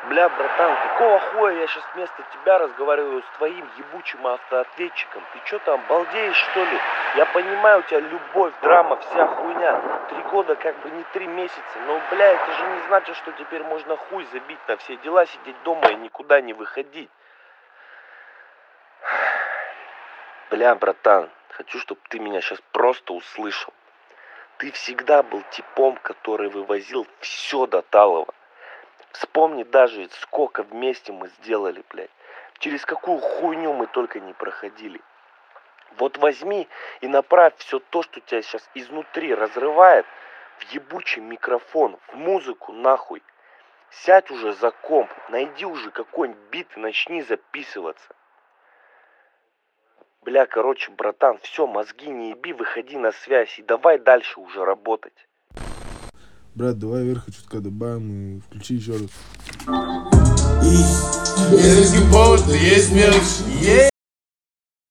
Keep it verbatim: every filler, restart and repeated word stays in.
Бля, братан, какого хуя я сейчас вместо тебя разговариваю с твоим ебучим автоответчиком? Ты что там, балдеешь, что ли? Я понимаю, у тебя любовь, драма, вся хуйня. Три года как бы не три месяца. Но, бля, это же не значит, что теперь можно хуй забить на все дела, сидеть дома и никуда не выходить. Бля, братан, хочу, чтобы ты меня сейчас просто услышал. Ты всегда был типом, который вывозил все до талого. Вспомни даже, сколько вместе мы сделали, блядь. Через какую хуйню мы только не проходили. Вот возьми и направь все то, что тебя сейчас изнутри разрывает, в ебучий микрофон, в музыку нахуй. Сядь уже за комп, найди уже какой-нибудь бит и начни записываться. Бля, короче, братан, все, мозги не еби, выходи на связь и давай дальше уже работать. Брат, давай верха чутка добавим и включи еще раз. Если повод, то есть мелочь.